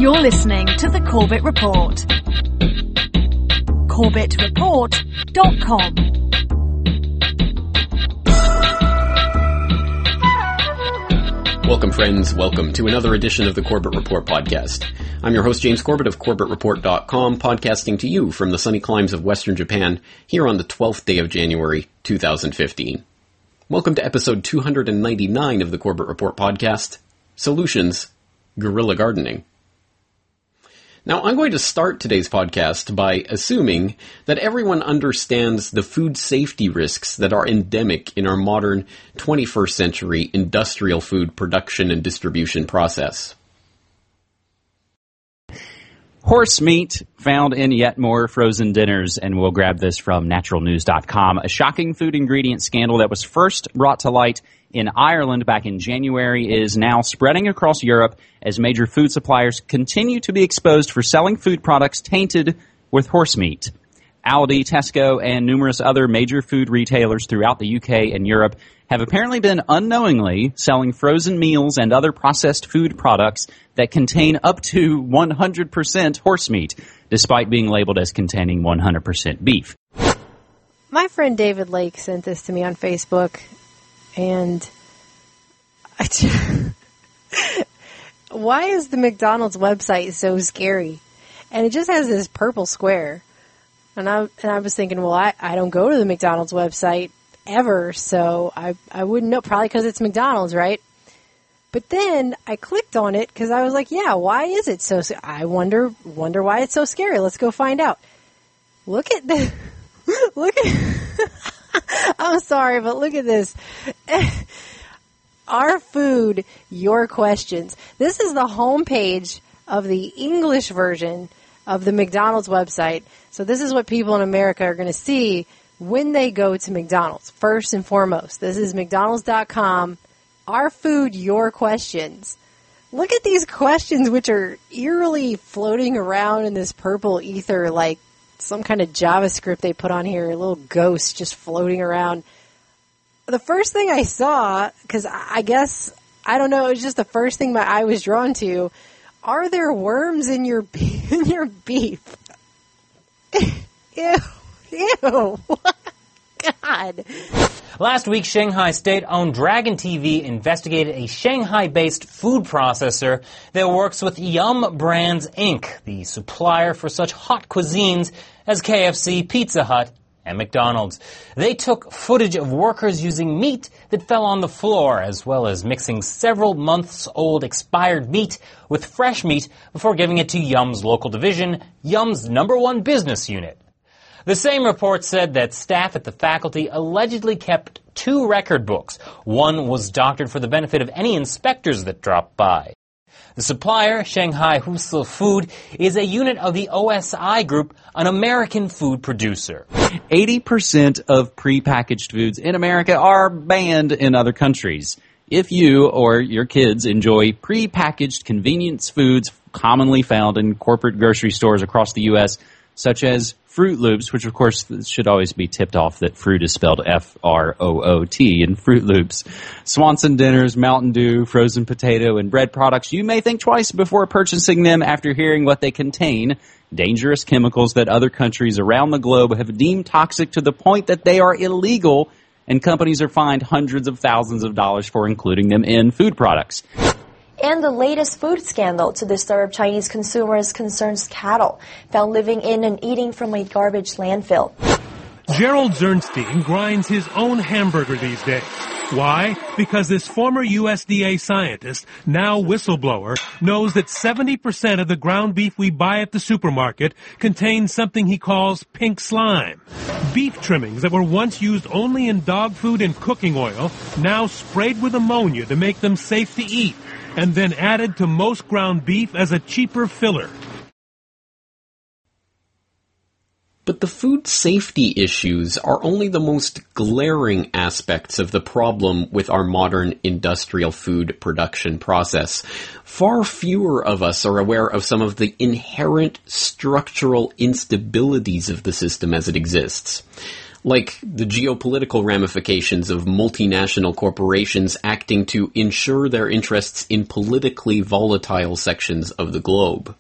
You're listening to The Corbett Report. CorbettReport.com. Welcome, friends. Welcome to another edition of the Corbett Report podcast. I'm your host, James Corbett of CorbettReport.com, podcasting to you from the sunny climes of Western Japan here on the 12th day of January, 2015. Welcome to episode 299 of the Corbett Report podcast, Solutions, Guerrilla Gardening. Now, I'm going to start today's podcast by assuming that everyone understands the food safety risks that are endemic in our modern 21st century industrial food production and distribution process. Horse meat found in yet more frozen dinners, and we'll grab this from naturalnews.com. A shocking food ingredient scandal that was first brought to light in Ireland back in January is now spreading across Europe as major food suppliers continue to be exposed for selling food products tainted with horse meat. Aldi, Tesco, and numerous other major food retailers throughout the UK and Europe have apparently been unknowingly selling frozen meals and other processed food products that contain up to 100% horse meat, despite being labeled as containing 100% beef. My friend David Lake sent this to me on Facebook, and why is the McDonald's website so scary? And it just has this purple square. And I was thinking, well, I don't go to the McDonald's website ever, so I wouldn't know, probably because it's McDonald's, right? But then I clicked on it because I was like, yeah, why is it so I wonder why it's so scary. Let's go find out. Look at this. Look at I'm sorry, but look at this. Our food, your questions. This is the homepage of the English version of the McDonald's website. So this is what people in America are going to see when they go to McDonald's. First and foremost, this is McDonald's.com. Our food, your questions. Look at these questions, which are eerily floating around in this purple ether, like some kind of JavaScript they put on here, a little ghost just floating around. The first thing I saw, because I guess, I don't know, it was just the first thing my eye was drawn to. Are there worms in your beef? Ew. God. Last week, Shanghai state-owned Dragon TV investigated a Shanghai-based food processor that works with Yum Brands, Inc., the supplier for such hot cuisines as KFC, Pizza Hut, and McDonald's. They took footage of workers using meat that fell on the floor, as well as mixing several months-old expired meat with fresh meat before giving it to Yum's local division, Yum's #1 business unit. The same report said that staff at the faculty allegedly kept 2 record books. One was doctored for the benefit of any inspectors that dropped by. The supplier, Shanghai Husi Food, is a unit of the OSI Group, an American food producer. 80% of prepackaged foods in America are banned in other countries. If you or your kids enjoy prepackaged convenience foods commonly found in corporate grocery stores across the U.S., such as Fruit Loops, which of course should always be tipped off that fruit is spelled F-R-O-O-T in Fruit Loops, Swanson dinners, Mountain Dew, frozen potato, and bread products, you may think twice before purchasing them after hearing what they contain. Dangerous chemicals that other countries around the globe have deemed toxic to the point that they are illegal, and companies are fined hundreds of thousands of dollars for including them in food products. And the latest food scandal to disturb Chinese consumers concerns cattle found living in and eating from a garbage landfill. Gerald Zernstein grinds his own hamburger these days. Why? Because this former USDA scientist, now whistleblower, knows that 70% of the ground beef we buy at the supermarket contains something he calls pink slime. Beef trimmings that were once used only in dog food and cooking oil, now sprayed with ammonia to make them safe to eat, and then added to most ground beef as a cheaper filler. But the food safety issues are only the most glaring aspects of the problem with our modern industrial food production process. Far fewer of us are aware of some of the inherent structural instabilities of the system as it exists. like the geopolitical ramifications of multinational corporations acting to ensure their interests in politically volatile sections of the globe.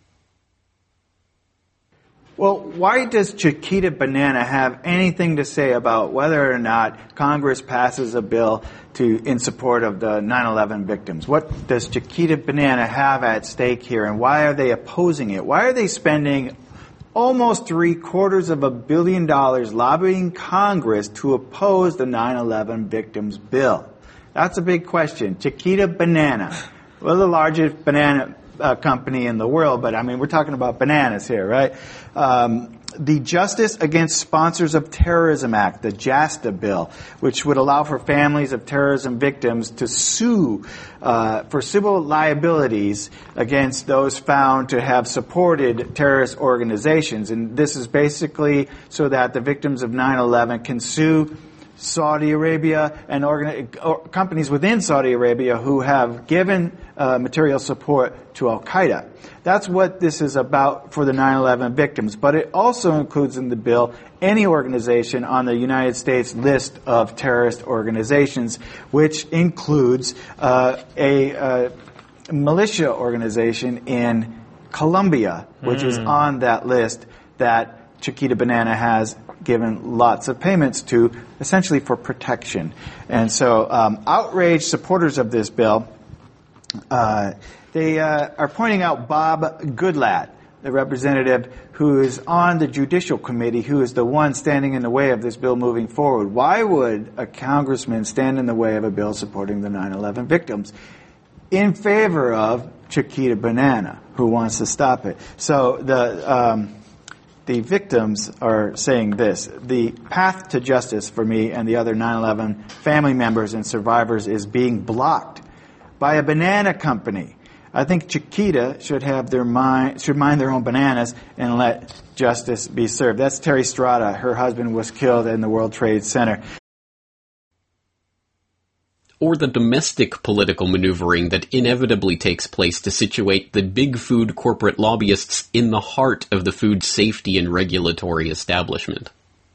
Well, why does Chiquita Banana have anything to say about whether or not Congress passes a bill in support of the 9/11 victims? What does Chiquita Banana have at stake here, and why are they opposing it? Why are they spending almost $750 million lobbying Congress to oppose the 9/11 victims bill? That's a big question. Chiquita Banana, well, the largest banana company in the world, but I mean, we're talking about bananas here, right? The Justice Against Sponsors of Terrorism Act, the JASTA bill, which would allow for families of terrorism victims to sue for civil liabilities against those found to have supported terrorist organizations. And this is basically so that the victims of 9/11 can sue Saudi Arabia and companies within Saudi Arabia who have given material support to Al-Qaeda. That's what this is about for the 9/11 victims. But it also includes in the bill any organization on the United States list of terrorist organizations, which includes a militia organization in Colombia, which is on that list that Chiquita Banana has given lots of payments to, essentially for protection. And so outraged supporters of this bill, they are pointing out Bob Goodlatte, the representative who is on the Judicial Committee, who is the one standing in the way of this bill moving forward. Why would a congressman stand in the way of a bill supporting the 9/11 victims in favor of Chiquita Banana, who wants to stop it? So the victims are saying this: the path to justice for me and the other 9/11 family members and survivors is being blocked by a banana company. I think Chiquita should mind their own bananas and let justice be served. That's Terry Strada. Her husband was killed in the World Trade Center. Or the domestic political maneuvering that inevitably takes place to situate the big food corporate lobbyists in the heart of the food safety and regulatory establishment.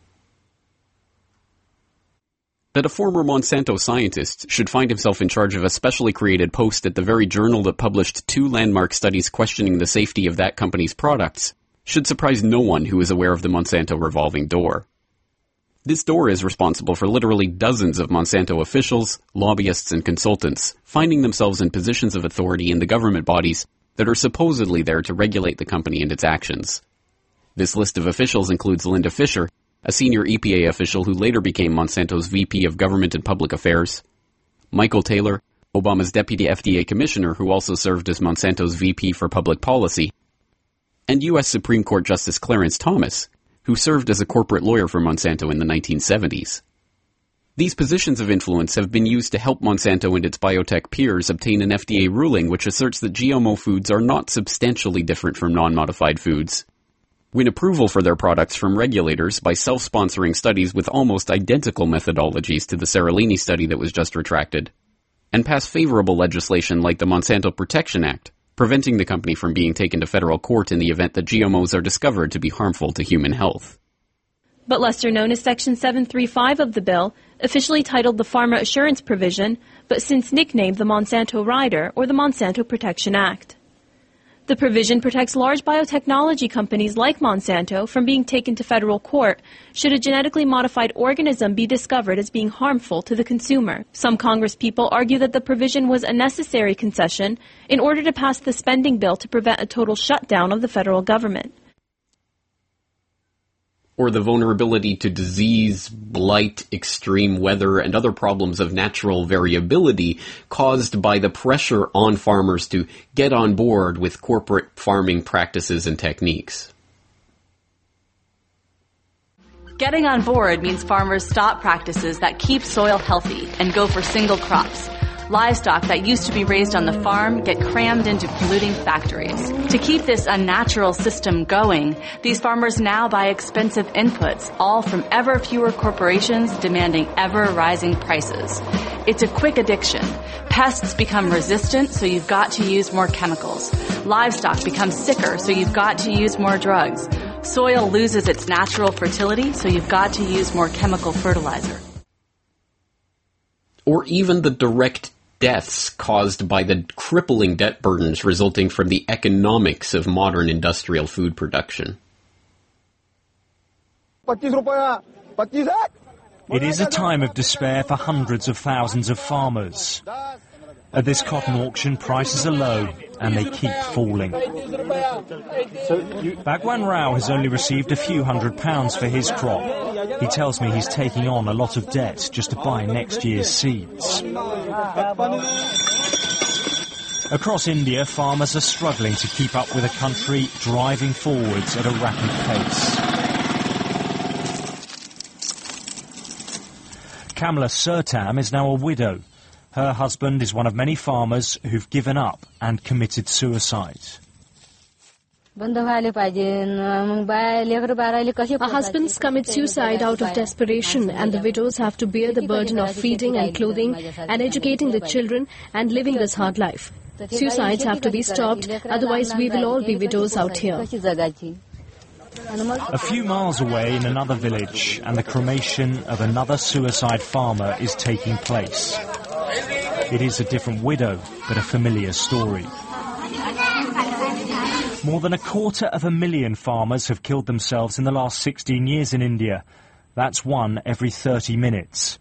That a former Monsanto scientist should find himself in charge of a specially created post at the very journal that published 2 landmark studies questioning the safety of that company's products should surprise no one who is aware of the Monsanto revolving door. This door is responsible for literally dozens of Monsanto officials, lobbyists, and consultants finding themselves in positions of authority in the government bodies that are supposedly there to regulate the company and its actions. This list of officials includes Linda Fisher, a senior EPA official who later became Monsanto's VP of Government and Public Affairs, Michael Taylor, Obama's deputy FDA commissioner who also served as Monsanto's VP for Public Policy, and U.S. Supreme Court Justice Clarence Thomas, who served as a corporate lawyer for Monsanto in the 1970s. These positions of influence have been used to help Monsanto and its biotech peers obtain an FDA ruling which asserts that GMO foods are not substantially different from non-modified foods, win approval for their products from regulators by self-sponsoring studies with almost identical methodologies to the Seralini study that was just retracted, and pass favorable legislation like the Monsanto Protection Act, preventing the company from being taken to federal court in the event that GMOs are discovered to be harmful to human health. But lesser known as Section 735 of the bill, officially titled the Pharma Assurance Provision, but since nicknamed the Monsanto Rider or the Monsanto Protection Act. The provision protects large biotechnology companies like Monsanto from being taken to federal court should a genetically modified organism be discovered as being harmful to the consumer. Some Congresspeople argue that the provision was a necessary concession in order to pass the spending bill to prevent a total shutdown of the federal government. Or the vulnerability to disease, blight, extreme weather, and other problems of natural variability caused by the pressure on farmers to get on board with corporate farming practices and techniques. Getting on board means farmers stop practices that keep soil healthy and go for single crops. Livestock that used to be raised on the farm get crammed into polluting factories. To keep this unnatural system going, these farmers now buy expensive inputs, all from ever fewer corporations demanding ever-rising prices. It's a quick addiction. Pests become resistant, so you've got to use more chemicals. Livestock becomes sicker, so you've got to use more drugs. Soil loses its natural fertility, so you've got to use more chemical fertilizer. Or even the direct deaths caused by the crippling debt burdens resulting from the economics of modern industrial food production. It is a time of despair for hundreds of thousands of farmers. At this cotton auction, prices are low, and they keep falling. Bhagwan Rao has only received a few £100s for his crop. He tells me he's taking on a lot of debt just to buy next year's seeds. Across India, farmers are struggling to keep up with a country driving forwards at a rapid pace. Kamala Surtam is now a widow. Her husband is one of many farmers who've given up and committed suicide. Our husbands commit suicide out of desperation, and the widows have to bear the burden of feeding and clothing and educating the children and living this hard life. Suicides have to be stopped, otherwise we will all be widows out here. A few miles away in another village, and the cremation of another suicide farmer is taking place. It is a different widow, but a familiar story. More than 250,000 farmers have killed themselves in the last 16 years in India. That's one every 30 minutes.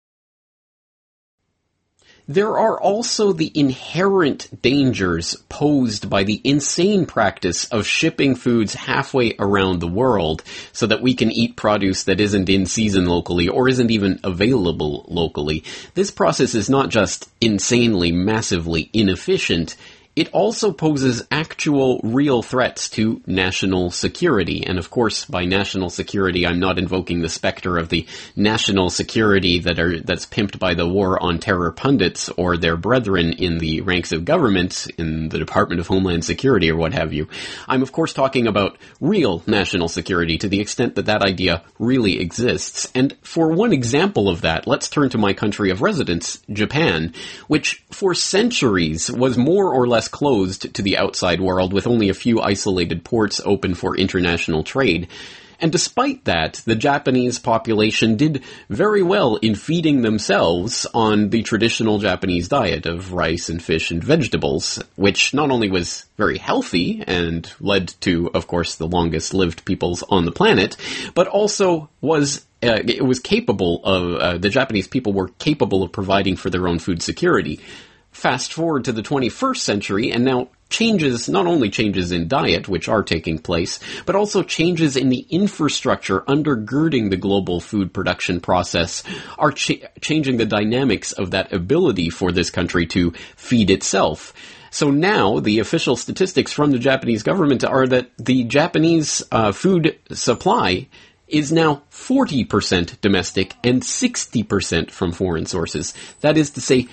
There are also the inherent dangers posed by the insane practice of shipping foods halfway around the world so that we can eat produce that isn't in season locally or isn't even available locally. This process is not just insanely, massively inefficient. It also poses actual, real threats to national security. And of course, by national security, I'm not invoking the specter of the national security that's pimped by the War on Terror pundits or their brethren in the ranks of government, in the Department of Homeland Security or what have you. I'm of course talking about real national security to the extent that that idea really exists. And for one example of that, let's turn to my country of residence, Japan, which for centuries was more or less closed to the outside world with only a few isolated ports open for international trade. And despite that, the Japanese population did very well in feeding themselves on the traditional Japanese diet of rice and fish and vegetables, which not only was very healthy and led to, of course, the longest lived peoples on the planet, but also was capable of, the Japanese people were capable of providing for their own food security. Fast forward to the 21st century, and now not only changes in diet, which are taking place, but also changes in the infrastructure undergirding the global food production process are changing the dynamics of that ability for this country to feed itself. So now the official statistics from the Japanese government are that the Japanese food supply is now 40% domestic and 60% from foreign sources. That is to say,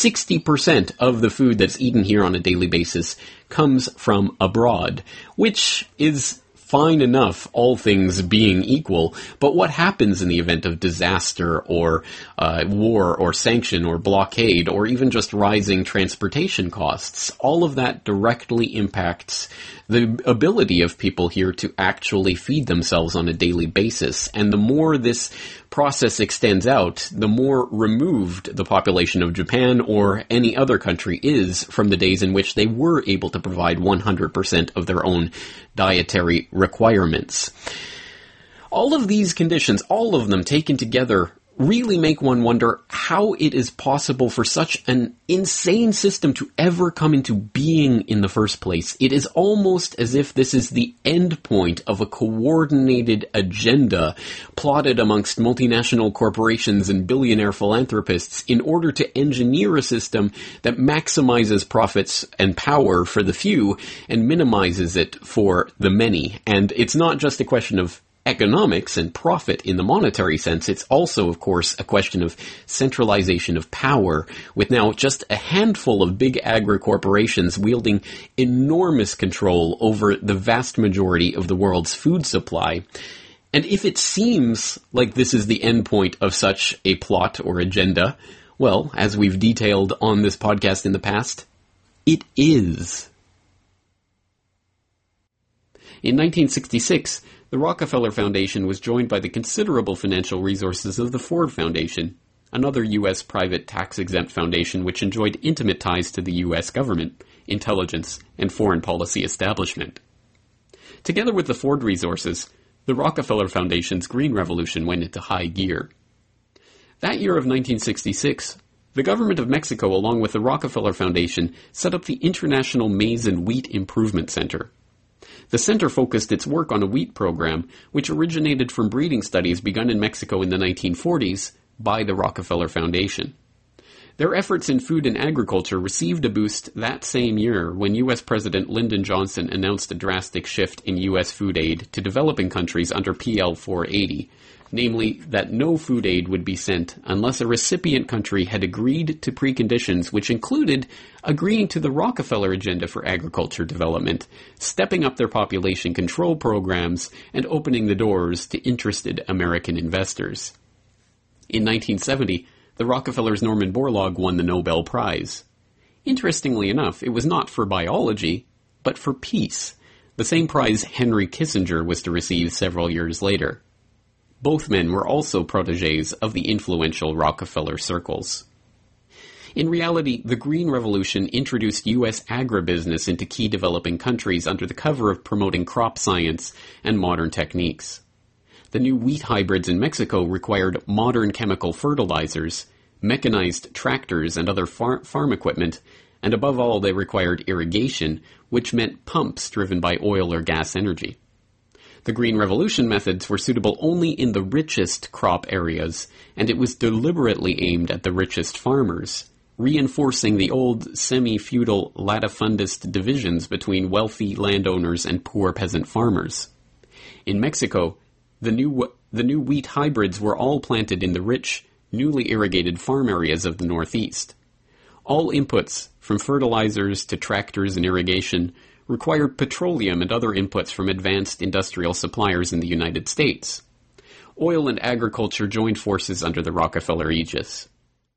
60% of the food that's eaten here on a daily basis comes from abroad, which is fine enough, all things being equal, but what happens in the event of disaster or war or sanction or blockade or even just rising transportation costs? All of that directly impacts the ability of people here to actually feed themselves on a daily basis. And the more this process extends out, the more removed the population of Japan or any other country is from the days in which they were able to provide 100% of their own dietary requirements. All of these conditions, all of them taken together, really make one wonder how it is possible for such an insane system to ever come into being in the first place. It is almost as if this is the end point of a coordinated agenda plotted amongst multinational corporations and billionaire philanthropists in order to engineer a system that maximizes profits and power for the few and minimizes it for the many. And it's not just a question of economics and profit in the monetary sense. It's also, of course, a question of centralization of power, with now just a handful of big agri-corporations wielding enormous control over the vast majority of the world's food supply. And if it seems like this is the end point of such a plot or agenda, well, as we've detailed on this podcast in the past, it is. In 1966, the Rockefeller Foundation was joined by the considerable financial resources of the Ford Foundation, another U.S. private tax-exempt foundation which enjoyed intimate ties to the U.S. government, intelligence, and foreign policy establishment. Together with the Ford resources, the Rockefeller Foundation's Green Revolution went into high gear. That year of 1966, the government of Mexico, along with the Rockefeller Foundation, set up the International Maize and Wheat Improvement Center. The center focused its work on a wheat program, which originated from breeding studies begun in Mexico in the 1940s by the Rockefeller Foundation. Their efforts in food and agriculture received a boost that same year when U.S. President Lyndon Johnson announced a drastic shift in U.S. food aid to developing countries under PL 480, namely that no food aid would be sent unless a recipient country had agreed to preconditions which included agreeing to the Rockefeller Agenda for Agriculture Development, stepping up their population control programs, and opening the doors to interested American investors. In 1970, the Rockefellers' Norman Borlaug won the Nobel Prize. Interestingly enough, it was not for biology, but for peace, the same prize Henry Kissinger was to receive several years later. Both men were also protégés of the influential Rockefeller circles. In reality, the Green Revolution introduced U.S. agribusiness into key developing countries under the cover of promoting crop science and modern techniques. The new wheat hybrids in Mexico required modern chemical fertilizers, mechanized tractors and other farm equipment, and above all they required irrigation, which meant pumps driven by oil or gas energy. The Green Revolution methods were suitable only in the richest crop areas, and it was deliberately aimed at the richest farmers, reinforcing the old semi-feudal latifundist divisions between wealthy landowners and poor peasant farmers. In Mexico, the new wheat hybrids were all planted in the rich, newly irrigated farm areas of the Northeast. All inputs, from fertilizers to tractors and irrigation, required petroleum and other inputs from advanced industrial suppliers in the United States. Oil and agriculture joined forces under the Rockefeller aegis.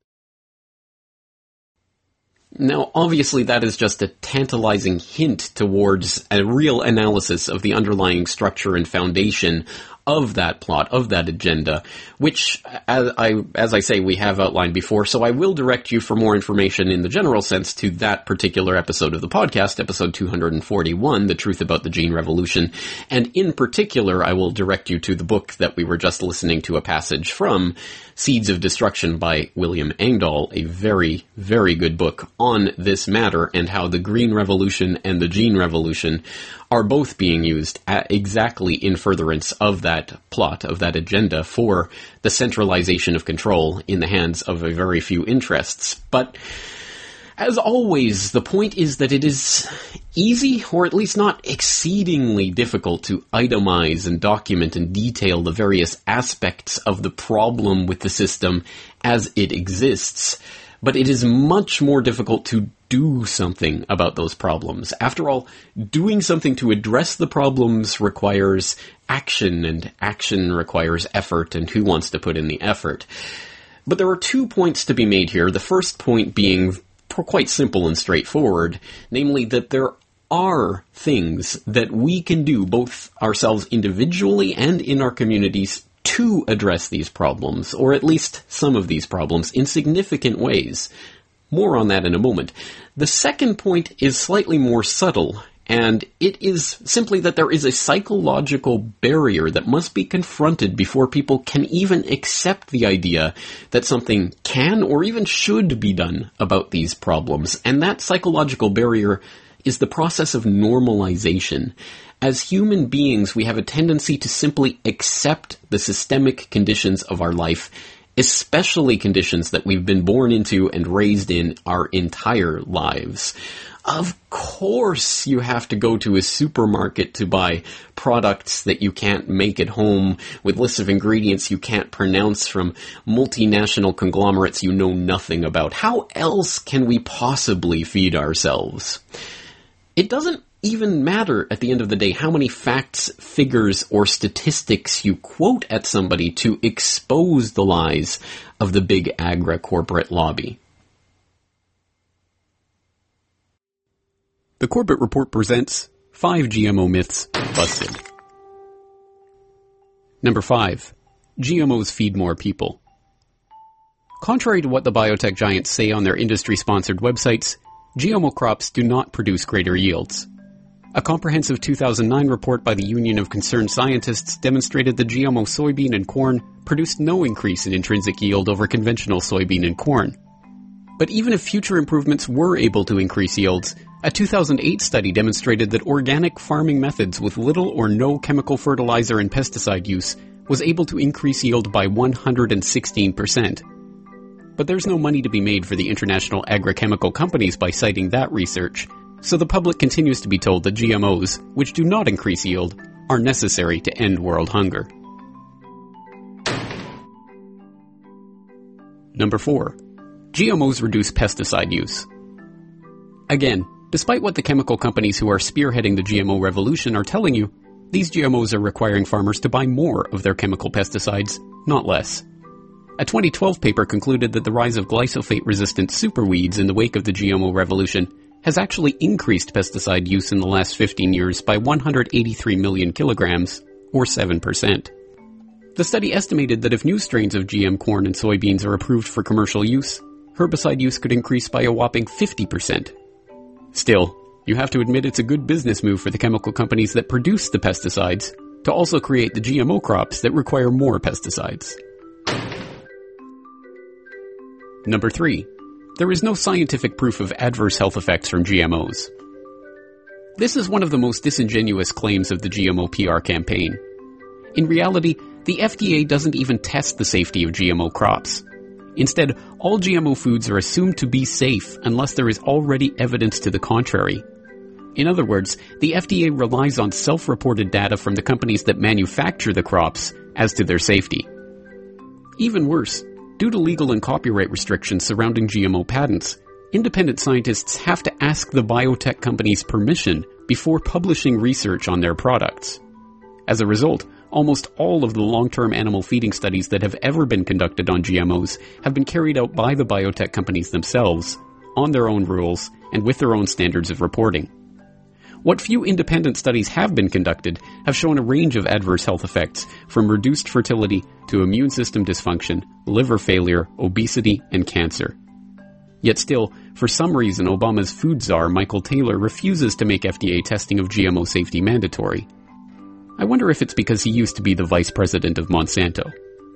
Now, obviously, that is just a tantalizing hint towards a real analysis of the underlying structure and foundation of that plot, of that agenda, which, as I say, we have outlined before, so I will direct you for more information in the general sense to that particular episode of the podcast, episode 241, The Truth About the Gene Revolution, and in particular, I will direct you to the book that we were just listening to a passage from, Seeds of Destruction by William Engdahl, a very, very good book on this matter and how the Green Revolution and the Gene Revolution are both being used exactly in furtherance of that plot, of that agenda for the centralization of control in the hands of a very few interests. But as always, the point is that it is easy, or at least not exceedingly difficult, to itemize and document and detail the various aspects of the problem with the system as it exists. But it is much more difficult to do something about those problems. After all, doing something to address the problems requires action, and action requires effort, and who wants to put in the effort? But there are 2 points to be made here. The first point being quite simple and straightforward, namely that there are things that we can do, both ourselves individually and in our communities, to address these problems, or at least some of these problems, in significant ways. More on that in a moment. The second point is slightly more subtle, and it is simply that there is a psychological barrier that must be confronted before people can even accept the idea that something can or even should be done about these problems. And that psychological barrier is the process of normalization. As human beings, we have a tendency to simply accept the systemic conditions of our life, especially conditions that we've been born into and raised in our entire lives. Of course, you have to go to a supermarket to buy products that you can't make at home with lists of ingredients you can't pronounce from multinational conglomerates you know nothing about. How else can we possibly feed ourselves? It doesn't even matter at the end of the day how many facts, figures, or statistics you quote at somebody to expose the lies of the big agri-corporate lobby. The Corbett Report presents 5 GMO Myths Busted. Number 5. GMOs feed more people. Contrary to what the biotech giants say on their industry-sponsored websites, GMO crops do not produce greater yields. A comprehensive 2009 report by the Union of Concerned Scientists demonstrated that GMO soybean and corn produced no increase in intrinsic yield over conventional soybean and corn. But even if future improvements were able to increase yields, a 2008 study demonstrated that organic farming methods with little or no chemical fertilizer and pesticide use was able to increase yield by 116%. But there's no money to be made for the international agrochemical companies by citing that research, so the public continues to be told that GMOs, which do not increase yield, are necessary to end world hunger. Number 4. GMOs reduce pesticide use. Again, despite what the chemical companies who are spearheading the GMO revolution are telling you, these GMOs are requiring farmers to buy more of their chemical pesticides, not less. A 2012 paper concluded that the rise of glyphosate-resistant superweeds in the wake of the GMO revolution has actually increased pesticide use in the last 15 years by 183 million kilograms, or 7%. The study estimated that if new strains of GM corn and soybeans are approved for commercial use, herbicide use could increase by a whopping 50%. Still, you have to admit it's a good business move for the chemical companies that produce the pesticides to also create the GMO crops that require more pesticides. Number 3. There is no scientific proof of adverse health effects from GMOs. This is one of the most disingenuous claims of the GMO PR campaign. In reality, the FDA doesn't even test the safety of GMO crops. Instead, all GMO foods are assumed to be safe unless there is already evidence to the contrary. In other words, the FDA relies on self-reported data from the companies that manufacture the crops as to their safety. Even worse, due to legal and copyright restrictions surrounding GMO patents, independent scientists have to ask the biotech companies' permission before publishing research on their products. As a result, almost all of the long-term animal feeding studies that have ever been conducted on GMOs have been carried out by the biotech companies themselves, on their own rules, and with their own standards of reporting. What few independent studies have been conducted have shown a range of adverse health effects, from reduced fertility to immune system dysfunction, liver failure, obesity, and cancer. Yet still, for some reason, Obama's food czar, Michael Taylor, refuses to make FDA testing of GMO safety mandatory. I wonder if it's because he used to be the vice president of Monsanto.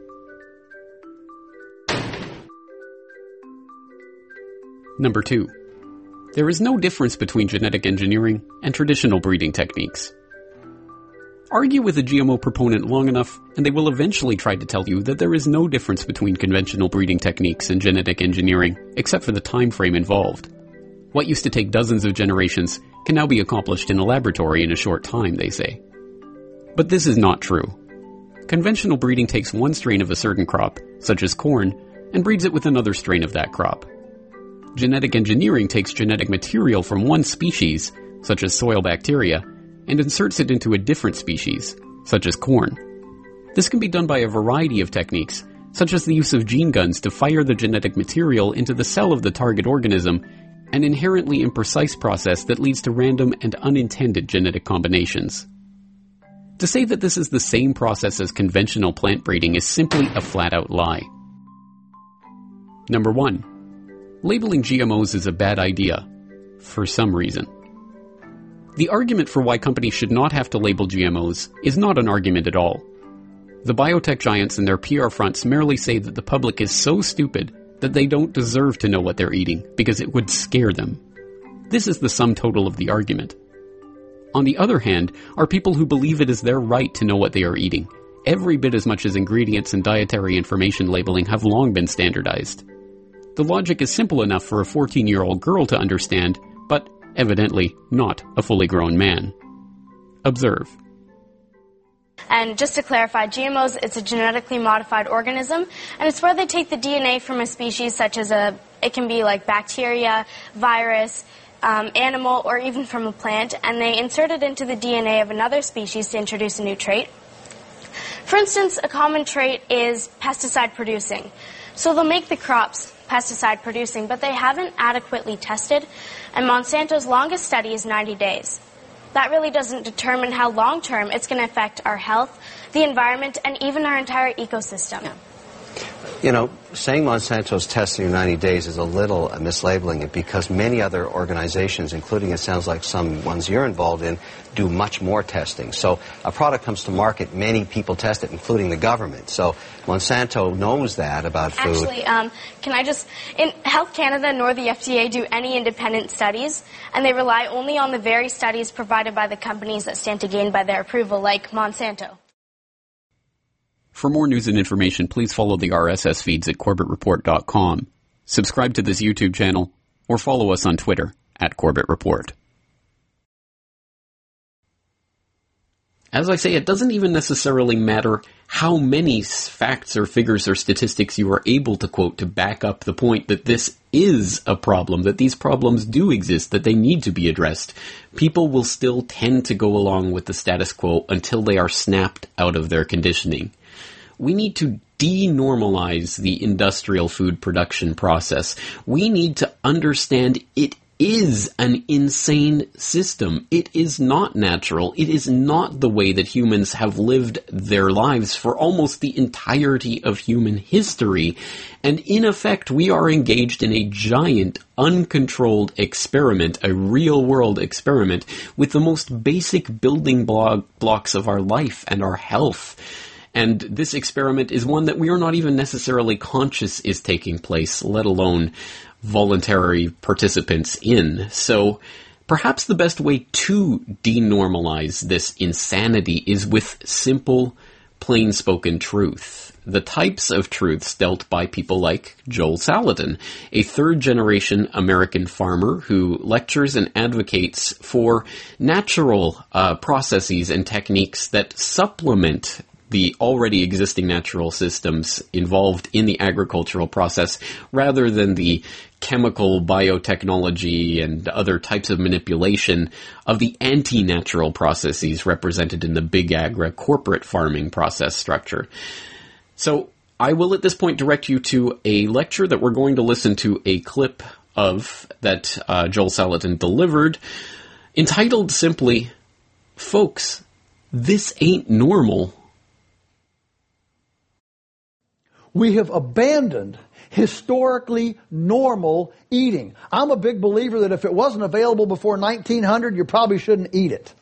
Number 2. There is no difference between genetic engineering and traditional breeding techniques. Argue with a GMO proponent long enough, and they will eventually try to tell you that there is no difference between conventional breeding techniques and genetic engineering, except for the time frame involved. What used to take dozens of generations can now be accomplished in a laboratory in a short time, they say. But this is not true. Conventional breeding takes one strain of a certain crop, such as corn, and breeds it with another strain of that crop. Genetic engineering takes genetic material from one species, such as soil bacteria, and inserts it into a different species, such as corn. This can be done by a variety of techniques, such as the use of gene guns to fire the genetic material into the cell of the target organism, an inherently imprecise process that leads to random and unintended genetic combinations. To say that this is the same process as conventional plant breeding is simply a flat-out lie. Number 1. Labeling GMOs is a bad idea, for some reason. The argument for why companies should not have to label GMOs is not an argument at all. The biotech giants and their PR fronts merely say that the public is so stupid that they don't deserve to know what they're eating because it would scare them. This is the sum total of the argument. On the other hand, are people who believe it is their right to know what they are eating, every bit as much as ingredients and dietary information labeling have long been standardized. The logic is simple enough for a 14-year-old girl to understand, but evidently not a fully grown man. Observe. And just to clarify, GMOs, it's a genetically modified organism, and it's where they take the DNA from a species such as it can be like bacteria, virus, animal, or even from a plant, and they insert it into the DNA of another species to introduce a new trait. For instance, a common trait is pesticide producing. So they'll make the crops pesticide producing, but they haven't adequately tested, and Monsanto's longest study is 90 days. that really doesn't determine how long-term it's going to affect our health, the environment, and even our entire ecosystem. Yeah. You know, saying Monsanto's testing in 90 days is a little mislabeling it, because many other organizations, including it sounds like some ones you're involved in, do much more testing. So a product comes to market, many people test it, including the government. So Monsanto knows that about food. Actually, can I just, in Health Canada nor the FDA do any independent studies, and they rely only on the very studies provided by the companies that stand to gain by their approval, like Monsanto. For more news and information, please follow the RSS feeds at CorbettReport.com. Subscribe to this YouTube channel, or follow us on Twitter at Corbett Report. As I say, it doesn't even necessarily matter how many facts or figures or statistics you are able to quote to back up the point that this is a problem, that these problems do exist, that they need to be addressed. People will still tend to go along with the status quo until they are snapped out of their conditioning. We need to denormalize the industrial food production process. We need to understand it is an insane system. It is not natural. It is not the way that humans have lived their lives for almost the entirety of human history. And in effect, we are engaged in a giant, uncontrolled experiment, a real-world experiment, with the most basic building blocks of our life and our health. And this experiment is one that we are not even necessarily conscious is taking place, let alone voluntary participants in. So perhaps the best way to denormalize this insanity is with simple, plain-spoken truth. The types of truths dealt by people like Joel Salatin, a third-generation American farmer who lectures and advocates for natural processes and techniques that supplement the already existing natural systems involved in the agricultural process, rather than the chemical biotechnology and other types of manipulation of the anti-natural processes represented in the big agri corporate farming process structure. So I will at this point direct you to a lecture that we're going to listen to a clip of that Joel Salatin delivered, entitled simply, "Folks, this ain't normal." We have abandoned historically normal eating. I'm a big believer that if it wasn't available before 1900, you probably shouldn't eat it.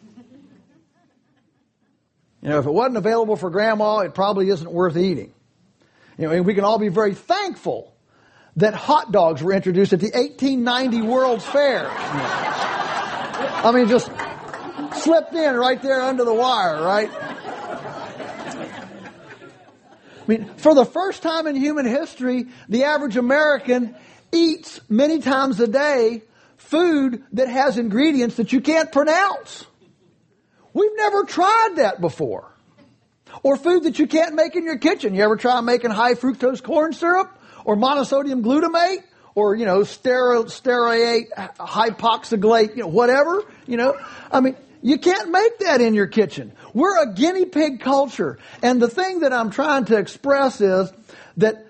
You know, if it wasn't available for grandma, it probably isn't worth eating. You know, and we can all be very thankful that hot dogs were introduced at the 1890 World's Fair. I mean, just slipped in right there under the wire, right? I mean, for the first time in human history, the average American eats many times a day food that has ingredients that you can't pronounce. We've never tried that before. Or food that you can't make in your kitchen. You ever try making high fructose corn syrup? Or monosodium glutamate? Or, you know, stearate, hypoxyglate, you know, whatever, you know. I mean, you can't make that in your kitchen. We're a guinea pig culture. And the thing that I'm trying to express is that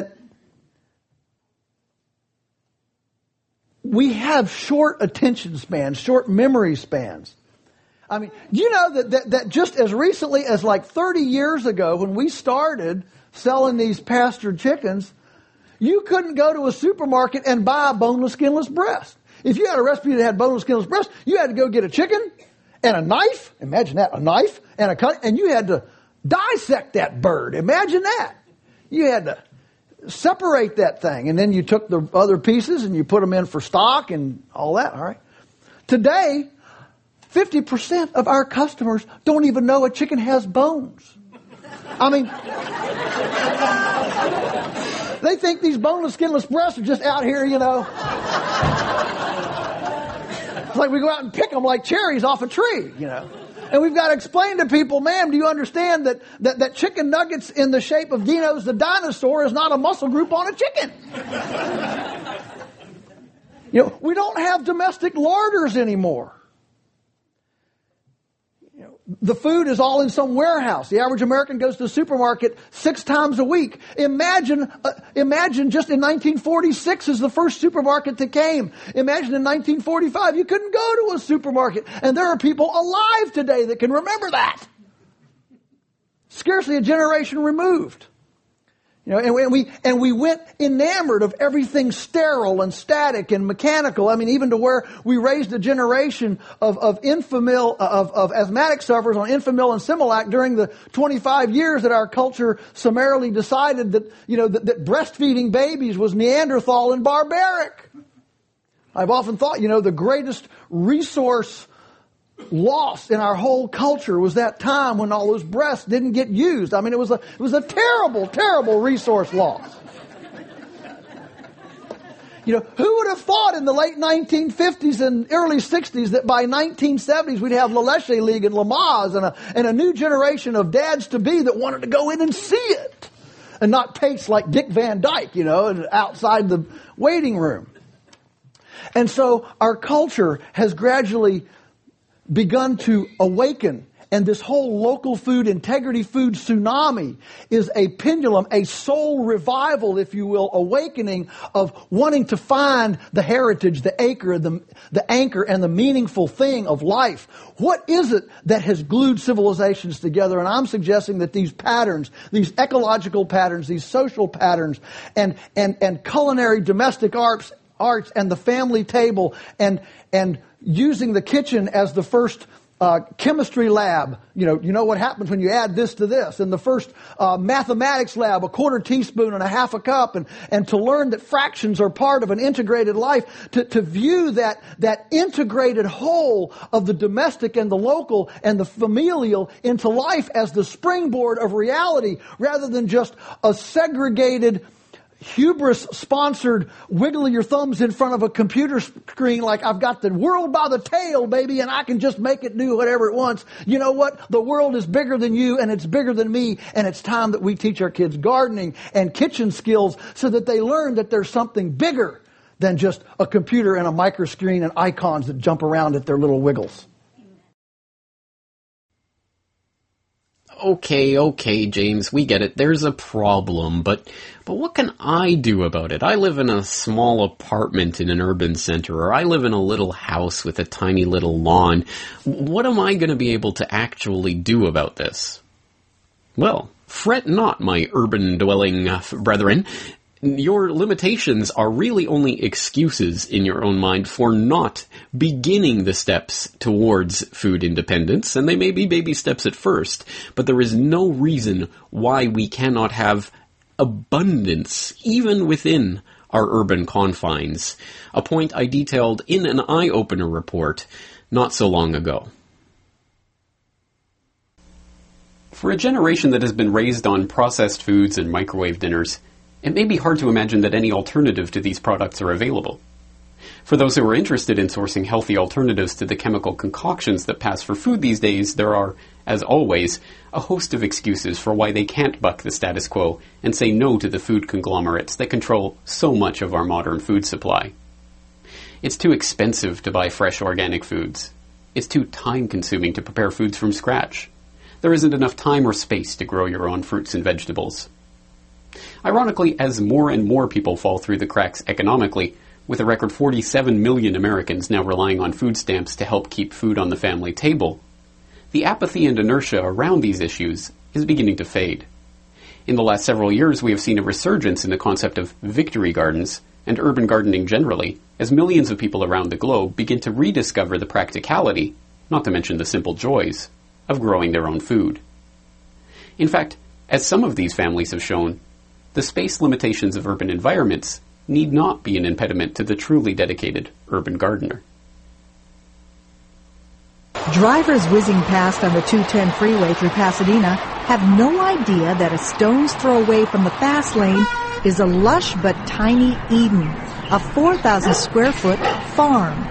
we have short attention spans, short memory spans. I mean, you know that just as recently as like 30 years ago when we started selling these pastured chickens, you couldn't go to a supermarket and buy a boneless, skinless breast. If you had a recipe that had boneless, skinless breast, you had to go get a chicken and a knife. Imagine that, a knife and a cut, and you had to dissect that bird. Imagine that. You had to separate that thing, and then you took the other pieces and you put them in for stock and all that, all right? Today, 50% of our customers don't even know a chicken has bones. I mean, they think these boneless, skinless breasts are just out here, you know. It's like we go out and pick them like cherries off a tree, you know. And we've got to explain to people, ma'am, do you understand that chicken nuggets in the shape of Dino's the dinosaur is not a muscle group on a chicken? You know, we don't have domestic larders anymore. You know, the food is all in some warehouse. The average American goes to the supermarket 6 times a week. Imagine just in 1946 is the first supermarket that came. Imagine in 1945 you couldn't go to a supermarket. And there are people alive today that can remember that. Scarcely a generation removed. And we went enamored of everything sterile and static and mechanical. I mean, even to where we raised a generation of asthmatic sufferers on Enfamil and Similac during the 25 years that our culture summarily decided that breastfeeding babies was Neanderthal and barbaric. I've often thought, the greatest resource lost in our whole culture was that time when all those breasts didn't get used. I mean, it was a terrible, terrible resource loss. Who would have thought in the late 1950s and early 60s that by 1970s we'd have La Leche League and Lamaze and a new generation of dads-to-be that wanted to go in and see it and not taste like Dick Van Dyke, outside the waiting room. And so our culture has gradually begun to awaken, and this whole local food, integrity food tsunami is a pendulum, a soul revival, if you will, awakening of wanting to find the heritage, the anchor, and the meaningful thing of life. What is it that has glued civilizations together? And I'm suggesting that these patterns, these ecological patterns, these social patterns, and culinary domestic arts and the family table and using the kitchen as the first chemistry lab. You know what happens when you add this to this. And the first mathematics lab, a 1/4 teaspoon and a 1/2 cup. And to learn that fractions are part of an integrated life. To view that integrated whole of the domestic and the local and the familial into life as the springboard of reality rather than just a segregated hubris-sponsored wiggle your thumbs in front of a computer screen like I've got the world by the tail, baby, and I can just make it do whatever it wants. You know what? The world is bigger than you, and it's bigger than me, and it's time that we teach our kids gardening and kitchen skills so that they learn that there's something bigger than just a computer and a micro screen and icons that jump around at their little wiggles. Okay, James, we get it. There's a problem, but what can I do about it? I live in a small apartment in an urban center, or I live in a little house with a tiny little lawn. What am I going to be able to actually do about this? Well, fret not, my urban-dwelling brethren. Your limitations are really only excuses in your own mind for not beginning the steps towards food independence, and they may be baby steps at first, but there is no reason why we cannot have abundance, even within our urban confines, a point I detailed in an eye-opener report not so long ago. For a generation that has been raised on processed foods and microwave dinners, it may be hard to imagine that any alternative to these products are available. For those who are interested in sourcing healthy alternatives to the chemical concoctions that pass for food these days, there are, as always, a host of excuses for why they can't buck the status quo and say no to the food conglomerates that control so much of our modern food supply. It's too expensive to buy fresh organic foods. It's too time-consuming to prepare foods from scratch. There isn't enough time or space to grow your own fruits and vegetables. Ironically, as more and more people fall through the cracks economically, with a record 47 million Americans now relying on food stamps to help keep food on the family table, the apathy and inertia around these issues is beginning to fade. In the last several years, we have seen a resurgence in the concept of victory gardens and urban gardening generally, as millions of people around the globe begin to rediscover the practicality, not to mention the simple joys, of growing their own food. In fact, as some of these families have shown, the space limitations of urban environments need not be an impediment to the truly dedicated urban gardener. Drivers whizzing past on the 210 freeway through Pasadena have no idea that a stone's throw away from the fast lane is a lush but tiny Eden, a 4,000 square foot farm.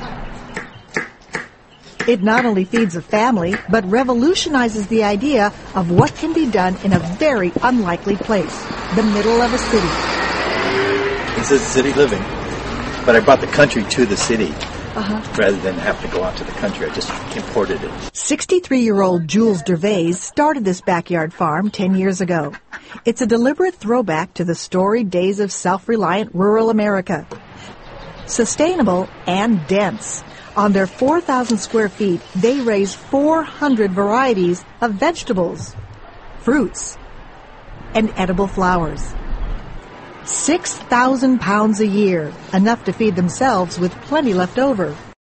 It not only feeds a family, but revolutionizes the idea of what can be done in a very unlikely place, the middle of a city. This is city living, but I brought the country to the city. rather than have to go out to the country. I just imported it. 63-year-old Jules Dervais started this backyard farm 10 years ago. It's a deliberate throwback to the storied days of self-reliant rural America. Sustainable and dense. On their 4,000 square feet, they raise 400 varieties of vegetables, fruits, and edible flowers. 6,000 pounds a year, enough to feed themselves with plenty left over.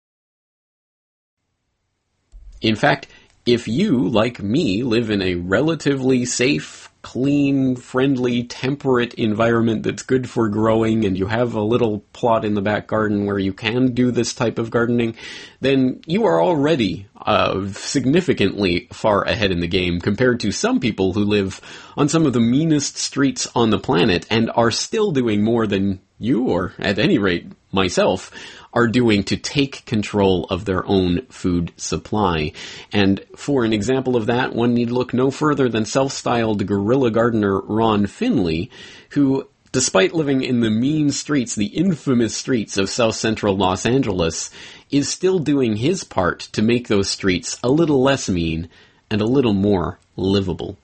In fact, if you, like me, live in a relatively safe, clean, friendly, temperate environment that's good for growing, and you have a little plot in the back garden where you can do this type of gardening, then you are already significantly far ahead in the game compared to some people who live on some of the meanest streets on the planet and are still doing more than you, or at any rate, myself, are doing to take control of their own food supply. And for an example of that, one need look no further than self-styled guerrilla gardener Ron Finley, who, despite living in the mean streets, the infamous streets of South Central Los Angeles, is still doing his part to make those streets a little less mean and a little more livable.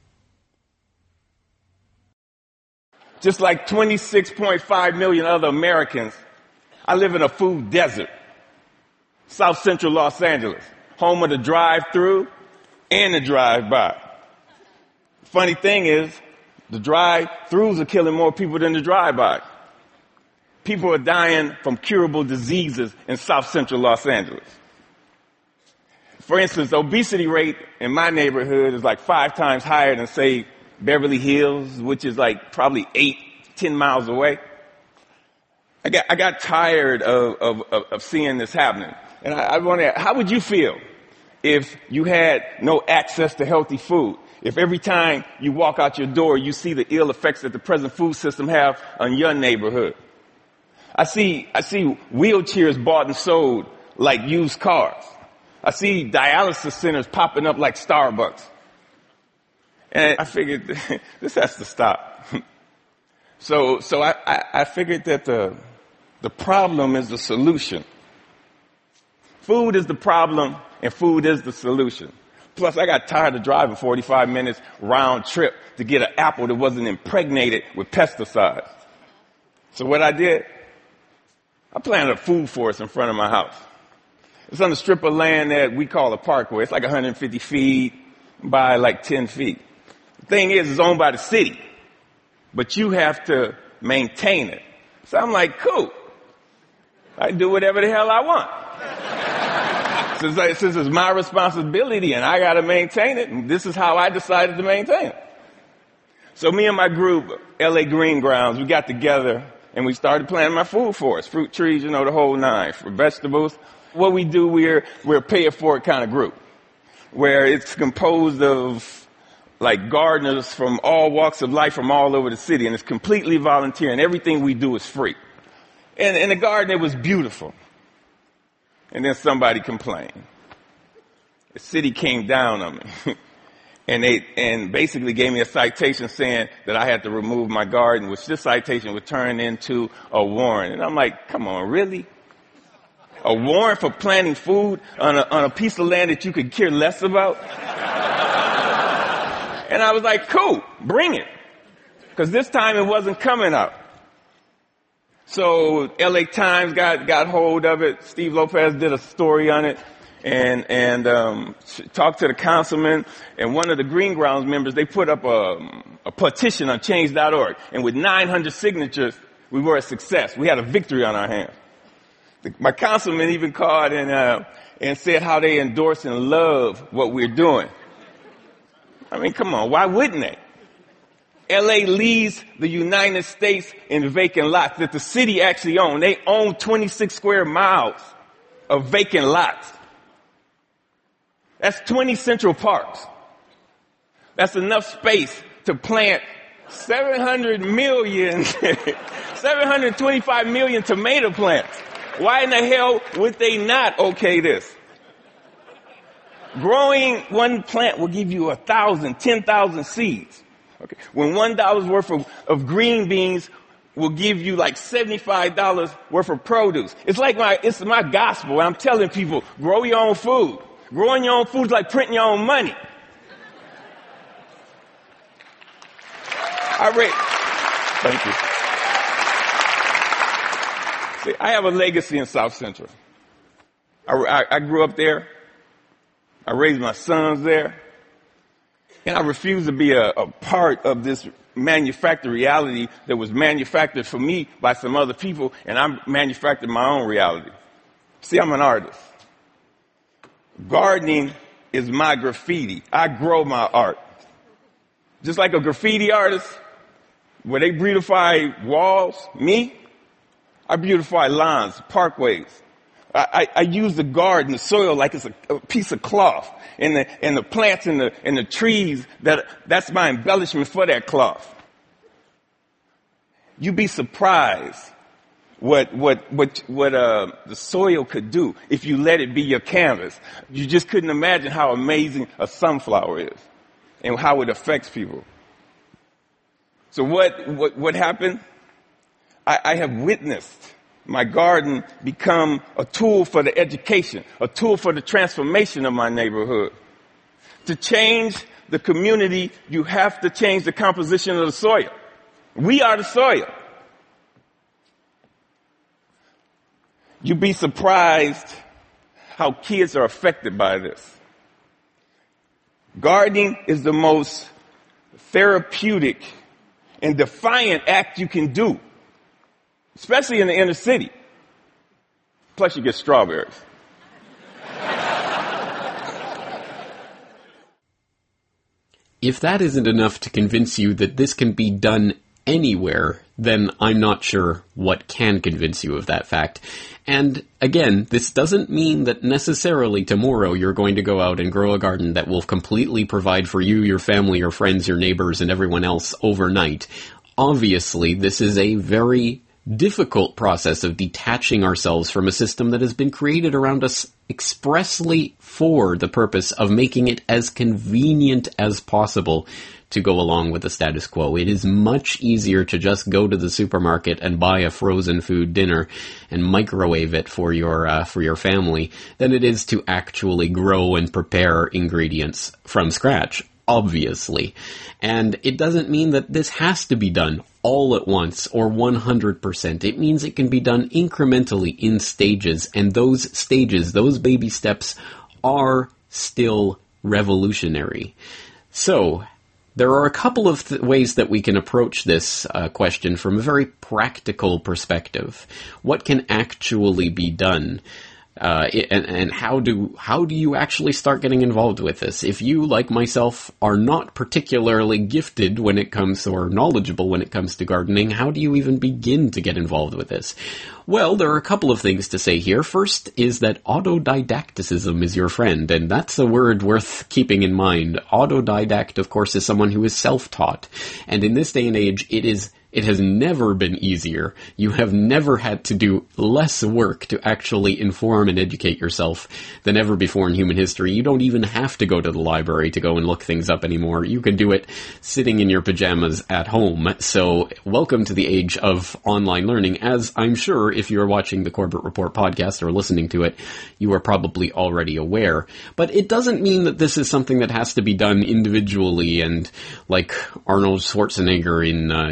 Just like 26.5 million other Americans, I live in a food desert. South Central Los Angeles, home of the drive-through and the drive-by. Funny thing is, the drive-throughs are killing more people than the drive-by. People are dying from curable diseases in South Central Los Angeles. For instance, the obesity rate in my neighborhood is like 5 times higher than, say, Beverly Hills, which is like probably 8-10 miles away. I got tired of seeing this happening. And I wonder, how would you feel if you had no access to healthy food? If every time you walk out your door, you see the ill effects that the present food system have on your neighborhood? I see wheelchairs bought and sold like used cars. I see dialysis centers popping up like Starbucks. And I figured this has to stop. So I figured that the problem is the solution. Food is the problem, and food is the solution. Plus, I got tired of driving 45 minutes round trip to get an apple that wasn't impregnated with pesticides. So what I did, I planted a food forest in front of my house. It's on a strip of land that we call a parkway. It's like 150 feet by like 10 feet. The thing is, it's owned by the city, but you have to maintain it. So I'm like, cool. I can do whatever the hell I want. Since it's my responsibility and I got to maintain it, and this is how I decided to maintain it. So me and my group, LA Green Grounds, we got together and we started planting my food forest, fruit trees, the whole nine, for vegetables. What we do, we're a pay-it-forward kind of group, where it's composed of like gardeners from all walks of life from all over the city, and it's completely volunteer, and everything we do is free. And in the garden, it was beautiful. And then somebody complained. The city came down on me and basically gave me a citation saying that I had to remove my garden, which this citation would turn into a warrant. And I'm like, come on, really? A warrant for planting food on a piece of land that you could care less about? And I was like, cool, bring it. Because this time it wasn't coming up. So LA Times got hold of it. Steve Lopez did a story on it and talked to the councilman. And one of the Green Grounds members, they put up a petition on change.org. And with 900 signatures, we were a success. We had a victory on our hands. My councilman even called and said how they endorse and love what we're doing. I mean, come on, why wouldn't they? LA leads the United States in vacant lots that the city actually owns. They own 26 square miles of vacant lots. That's 20 Central Parks. That's enough space to plant 725 million tomato plants. Why in the hell would they not okay this? Growing one plant will give you 1,000, 10,000 seeds. Okay. When $1 worth of green beans will give you like $75 worth of produce. It's my gospel. I'm telling people, grow your own food. Growing your own food is like printing your own money. Thank you. See, I have a legacy in South Central. I grew up there. I raised my sons there. And I refuse to be a part of this manufactured reality that was manufactured for me by some other people, and I manufactured my own reality. See, I'm an artist. Gardening is my graffiti. I grow my art. Just like a graffiti artist, where they beautify walls, me, I beautify lawns, parkways. I use the garden, the soil, like it's a piece of cloth, and the plants and the trees, that's my embellishment for that cloth. You'd be surprised what the soil could do if you let it be your canvas. You just couldn't imagine how amazing a sunflower is and how it affects people. So what happened? I have witnessed my garden become a tool for the education, a tool for the transformation of my neighborhood. To change the community, you have to change the composition of the soil. We are the soil. You'd be surprised how kids are affected by this. Gardening is the most therapeutic and defiant act you can do, especially in the inner city. Plus, you get strawberries. If that isn't enough to convince you that this can be done anywhere, then I'm not sure what can convince you of that fact. And again, this doesn't mean that necessarily tomorrow you're going to go out and grow a garden that will completely provide for you, your family, your friends, your neighbors, and everyone else overnight. Obviously, this is a very difficult process of detaching ourselves from a system that has been created around us expressly for the purpose of making it as convenient as possible to go along with the status quo. It is much easier to just go to the supermarket and buy a frozen food dinner and microwave it for your family than it is to actually grow and prepare ingredients from scratch, obviously. And it doesn't mean that this has to be done all at once or 100%. It means it can be done incrementally in stages, and those stages, those baby steps, are still revolutionary. So, there are a couple of ways that we can approach this question from a very practical perspective. What can actually be done? And how do you actually start getting involved with this? If you, like myself, are not particularly gifted when it comes, or knowledgeable when it comes to gardening, how do you even begin to get involved with this? Well, there are a couple of things to say here. First is that autodidacticism is your friend, and that's a word worth keeping in mind. Autodidact, of course, is someone who is self-taught, and in this day and age, it has never been easier. You have never had to do less work to actually inform and educate yourself than ever before in human history. You don't even have to go to the library to go and look things up anymore. You can do it sitting in your pajamas at home. So welcome to the age of online learning, as I'm sure if you're watching the Corbett Report podcast or listening to it, you are probably already aware. But it doesn't mean that this is something that has to be done individually and like Arnold Schwarzenegger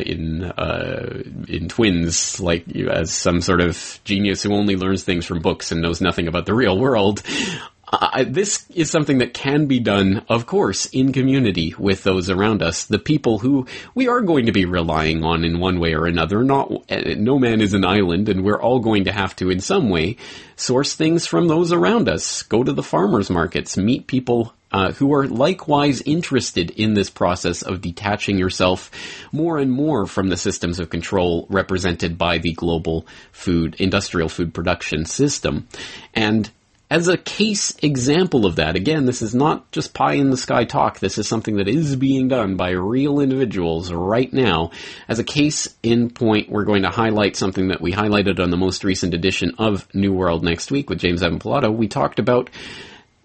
in Twins, like as some sort of genius who only learns things from books and knows nothing about the real world. This is something that can be done, of course, in community with those around us, the people who we are going to be relying on in one way or another. No man is an island, and we're all going to have to, in some way, source things from those around us. Go to the farmers markets, meet people who are likewise interested in this process of detaching yourself more and more from the systems of control represented by the global industrial food production system. And as a case example of that, again, this is not just pie-in-the-sky talk. This is something that is being done by real individuals right now. As a case in point, we're going to highlight something that we highlighted on the most recent edition of New World Next Week with James Evan Pilato. We talked about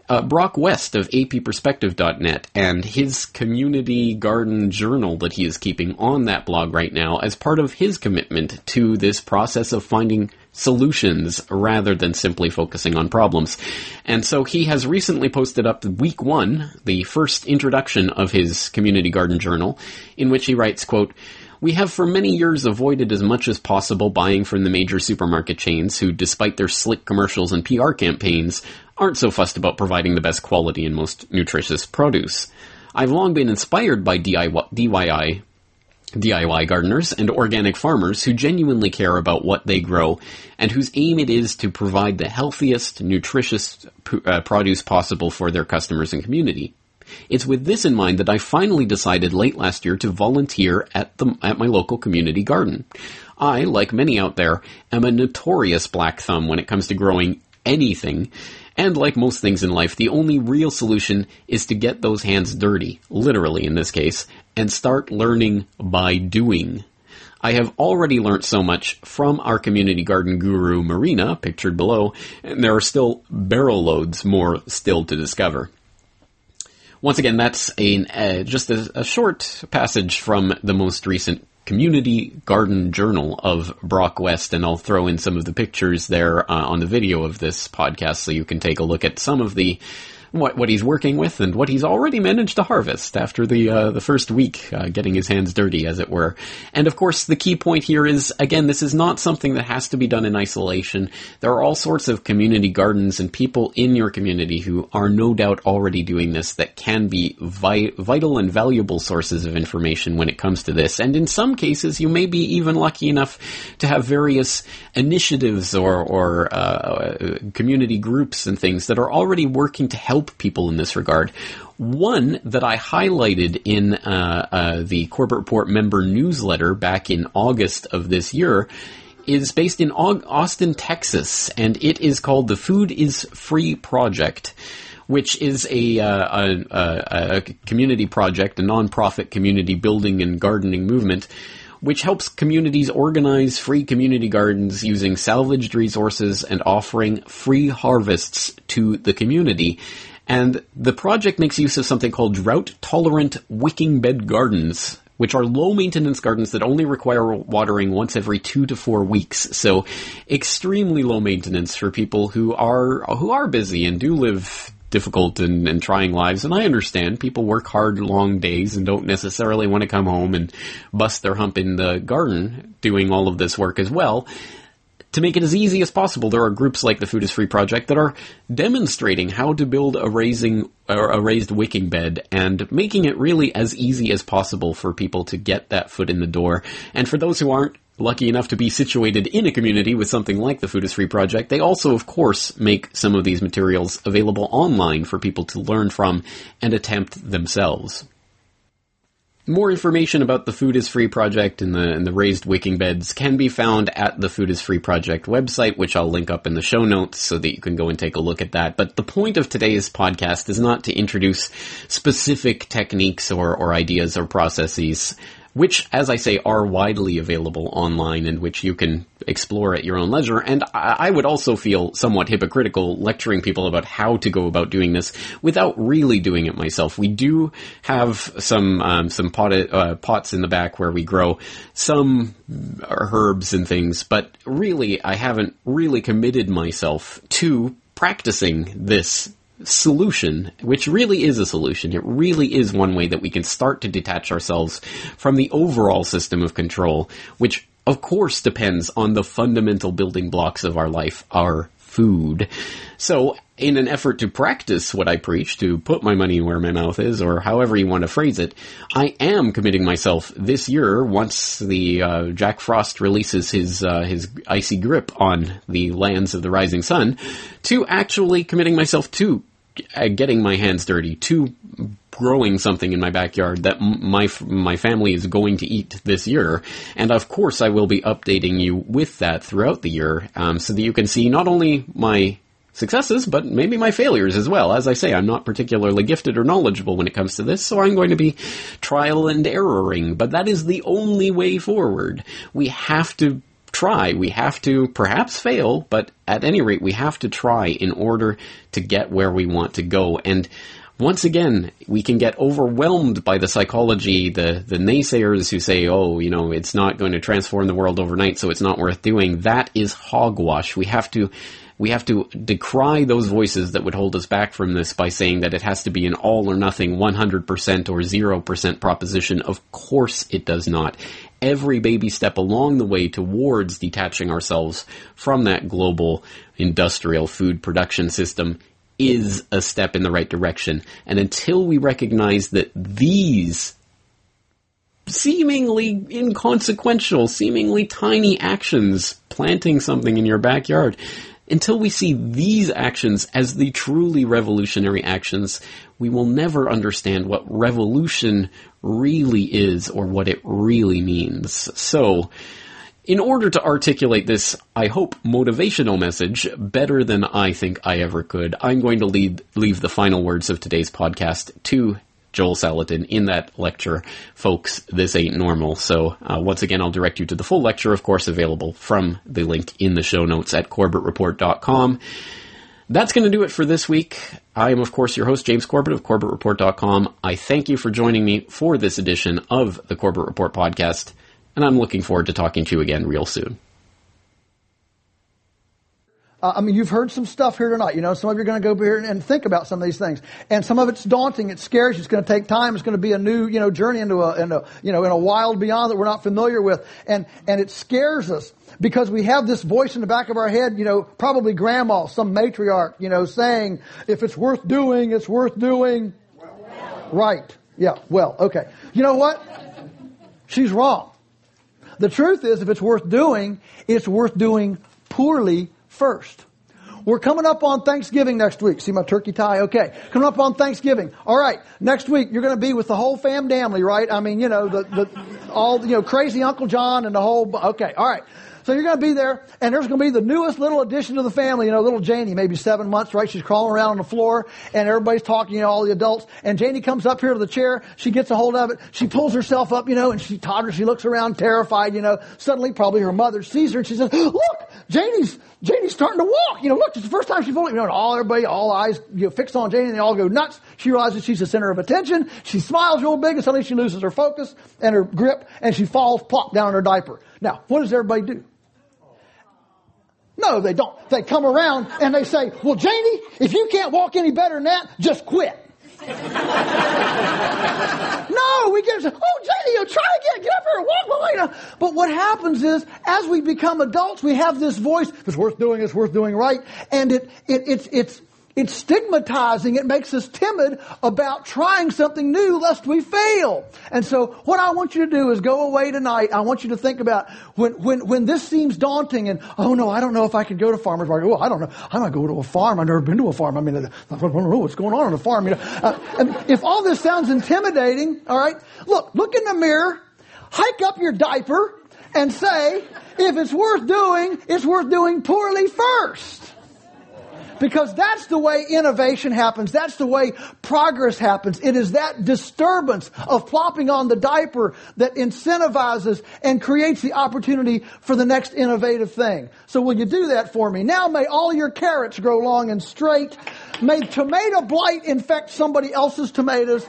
Brock West of apperspective.net and his community garden journal that he is keeping on that blog right now as part of his commitment to this process of finding solutions rather than simply focusing on problems. And so he has recently posted up week 1, the first introduction of his community garden journal, in which he writes, quote, "We have for many years avoided as much as possible buying from the major supermarket chains who, despite their slick commercials and PR campaigns, aren't so fussed about providing the best quality and most nutritious produce. I've long been inspired by DIY gardeners and organic farmers who genuinely care about what they grow and whose aim it is to provide the healthiest, nutritious produce possible for their customers and community. It's with this in mind that I finally decided late last year to volunteer at my local community garden. I, like many out there, am a notorious black thumb when it comes to growing anything, and like most things in life, the only real solution is to get those hands dirty, literally in this case, and start learning by doing. I have already learnt so much from our community garden guru, Marina, pictured below, and there are still barrel loads more still to discover." Once again, that's just a short passage from the most recent Community Garden Journal of Brock West, and I'll throw in some of the pictures there on the video of this podcast so you can take a look at some of the what he's working with and what he's already managed to harvest after the first week, getting his hands dirty, as it were. And of course, the key point here is, again, this is not something that has to be done in isolation. There are all sorts of community gardens and people in your community who are no doubt already doing this that can be vital and valuable sources of information when it comes to this. And in some cases, you may be even lucky enough to have various initiatives or community groups and things that are already working to help people in this regard. One that I highlighted in the Corbett Report member newsletter back in August of this year is based in Austin, Texas, and it is called the Food is Free Project, which is a community project, a nonprofit community building and gardening movement, which helps communities organize free community gardens using salvaged resources and offering free harvests to the community. And the project makes use of something called drought-tolerant wicking bed gardens, which are low-maintenance gardens that only require watering once every 2 to 4 weeks. So extremely low maintenance for people who are busy and do live difficult and trying lives. And I understand people work hard, long days and don't necessarily want to come home and bust their hump in the garden doing all of this work as well. To make it as easy as possible, there are groups like the Food is Free Project that are demonstrating how to build a raised wicking bed and making it really as easy as possible for people to get that foot in the door. And for those who aren't lucky enough to be situated in a community with something like the Food is Free Project, they also, of course, make some of these materials available online for people to learn from and attempt themselves. More information about the Food is Free Project and the raised wicking beds can be found at the Food is Free Project website, which I'll link up in the show notes so that you can go and take a look at that. But the point of today's podcast is not to introduce specific techniques or ideas or processes, which, as I say, are widely available online and which you can explore at your own leisure. And I would also feel somewhat hypocritical lecturing people about how to go about doing this without really doing it myself. We do have some pots in the back where we grow some herbs and things, but really I haven't really committed myself to practicing this solution, which really is a solution. It really is one way that we can start to detach ourselves from the overall system of control, which of course depends on the fundamental building blocks of our life, our food. So in an effort to practice what I preach, to put my money where my mouth is, or however you want to phrase it, I am committing myself this year, once the Jack Frost releases his icy grip on the lands of the rising sun, to actually committing myself to getting my hands dirty, to growing something in my backyard that my family is going to eat this year. And of course I will be updating you with that throughout the year, so that you can see not only my successes, but maybe my failures as well. As I say, I'm not particularly gifted or knowledgeable when it comes to this, so I'm going to be trial and erroring, but that is the only way forward. We have to try. We have to perhaps fail, but at any rate, we have to try in order to get where we want to go. And once again, we can get overwhelmed by the psychology, the naysayers who say, oh, it's not going to transform the world overnight, so it's not worth doing. That is hogwash. We have to decry those voices that would hold us back from this by saying that it has to be an all or nothing 100% or 0% proposition. Of course it does not. Every baby step along the way towards detaching ourselves from that global industrial food production system is a step in the right direction. And until we recognize that these seemingly inconsequential, seemingly tiny actions, planting something in your backyard, until we see these actions as the truly revolutionary actions, we will never understand what revolution really is or what it really means. So, in order to articulate this, I hope, motivational message better than I think I ever could, I'm going to leave the final words of today's podcast to Joel Salatin in that lecture, Folks, This Ain't Normal. So once again, I'll direct you to the full lecture, of course, available from the link in the show notes at CorbettReport.com. That's going to do it for this week. I am, of course, your host, James Corbett of CorbettReport.com. I thank you for joining me for this edition of the Corbett Report podcast, and I'm looking forward to talking to you again real soon. You've heard some stuff here tonight. Some of you are going to go here and think about some of these things. And some of it's daunting. It scares you. It's going to take time. It's going to be a new, journey into a wild beyond that we're not familiar with. And it scares us because we have this voice in the back of our head, probably grandma, some matriarch, saying, if it's worth doing, it's worth doing. Right. Yeah. Well, okay. You know what? She's wrong. The truth is, if it's worth doing, it's worth doing poorly first. We're coming up on Thanksgiving next week. See my turkey tie? Okay. Coming up on Thanksgiving. All right. Next week, you're going to be with the whole family, right? Crazy Uncle John and the whole, okay. All right. So you're going to be there, and there's going to be the newest little addition to the family, little Janie, maybe 7 months, right? She's crawling around on the floor, and everybody's talking, all the adults, and Janie comes up here to the chair, she gets a hold of it, she pulls herself up, and she totters, she looks around terrified, suddenly probably her mother sees her, and she says, look, Janie's starting to walk, look, it's the first time she's fully, all eyes, fixed on Janie, and they all go nuts. She realizes she's the center of attention, she smiles real big, and suddenly she loses her focus and her grip, and she falls plop down in her diaper. Now, what does everybody do? No, they don't. They come around and they say, well, Janie, if you can't walk any better than that, just quit. No, we get, Janie, try again. Get up here and walk. But what happens is, as we become adults, we have this voice, it's worth doing right. And it's stigmatizing. It makes us timid about trying something new lest we fail. And so what I want you to do is go away tonight. I want you to think about when this seems daunting and, oh no, I don't know if I could go to farmer's market. Oh, I don't know. I'm not going to a farm. I've never been to a farm. I don't know what's going on a farm. And if all this sounds intimidating, all right, look in the mirror, hike up your diaper and say, if it's worth doing poorly first. Because that's the way innovation happens. That's the way progress happens. It is that disturbance of plopping on the diaper that incentivizes and creates the opportunity for the next innovative thing. So will you do that for me? Now may all your carrots grow long and straight. May tomato blight infect somebody else's tomatoes.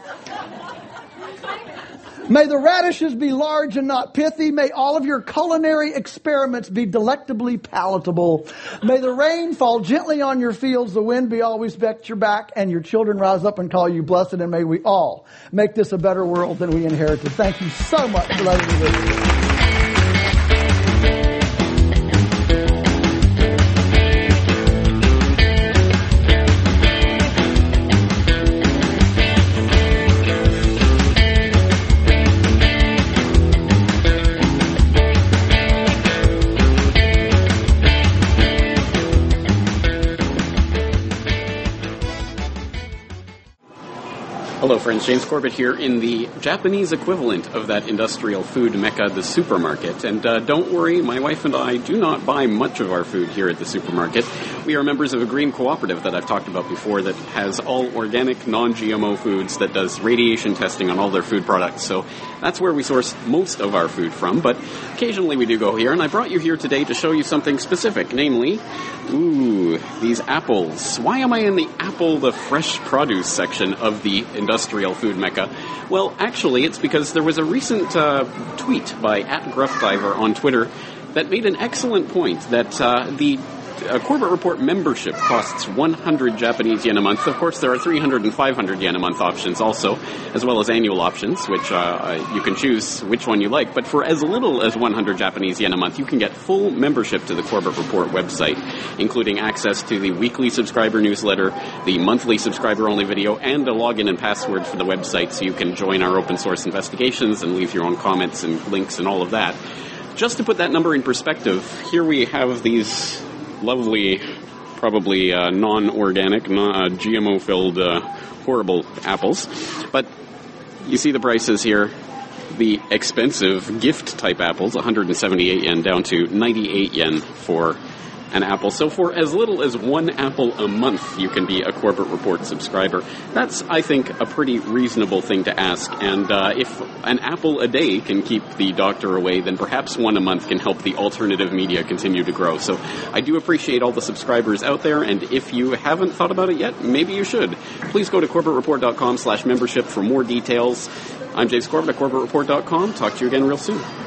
May the radishes be large and not pithy. May all of your culinary experiments be delectably palatable. May the rain fall gently on your fields, the wind be always at your back, and your children rise up and call you blessed, and may we all make this a better world than we inherited. Thank you so much for letting me listen. Hello friends, James Corbett here in the Japanese equivalent of that industrial food mecca, the supermarket. And don't worry, my wife and I do not buy much of our food here at the supermarket. We are members of a green cooperative that I've talked about before that has all organic, non-GMO foods, that does radiation testing on all their food products. So That's where we source most of our food from, but occasionally we do go here, and I brought you here today to show you something specific, namely, these apples. Why am I in the fresh produce section of the industrial food mecca? Well, actually, it's because there was a recent tweet by @GruffDiver on Twitter that made an excellent point that the Corbett Report membership costs 100 Japanese yen a month. Of course, there are 300 and 500 yen a month options also, as well as annual options, which you can choose which one you like. But for as little as 100 Japanese yen a month, you can get full membership to the Corbett Report website, including access to the weekly subscriber newsletter, the monthly subscriber-only video, and a login and password for the website so you can join our open source investigations and leave your own comments and links and all of that. Just to put that number in perspective, here we have these lovely, probably non-organic, GMO-filled, horrible apples. But you see the prices here. The expensive gift-type apples, 178 yen down to 98 yen for an apple. So for as little as one apple a month, you can be a Corbett Report subscriber. That's, I think, a pretty reasonable thing to ask. And if an apple a day can keep the doctor away, then perhaps one a month can help the alternative media continue to grow. So I do appreciate all the subscribers out there, and if you haven't thought about it yet, maybe you should. Please go to corbettreport.com/membership for more details. I'm James Corbett at corbettreport.com. Talk to you again real soon.